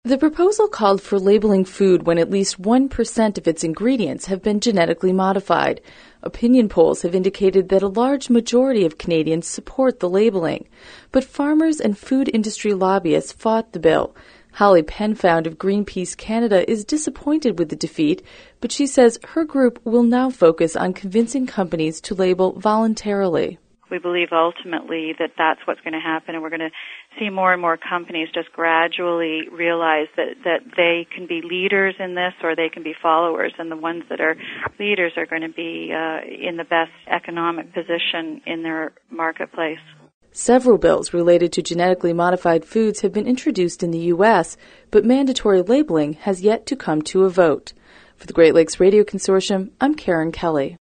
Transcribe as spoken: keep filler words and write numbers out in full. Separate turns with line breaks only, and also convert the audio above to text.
The proposal called for labeling food when at least one percent of its ingredients have been genetically modified. Opinion polls have indicated that a large majority of Canadians support the labeling. But farmers and food industry lobbyists fought the bill. Holly Penfound of Greenpeace Canada is disappointed with the defeat, but she says her group will now focus on convincing companies to label voluntarily.
We believe ultimately that that's what's going to happen, and we're going to see more and more companies just gradually realize that, that they can be leaders in this or they can be followers, and the ones that are leaders are going to be uh, in the best economic position in their marketplace.
Several bills related to genetically modified foods have been introduced in the U S, but mandatory labeling has yet to come to a vote. For the Great Lakes Radio Consortium, I'm Karen Kelly.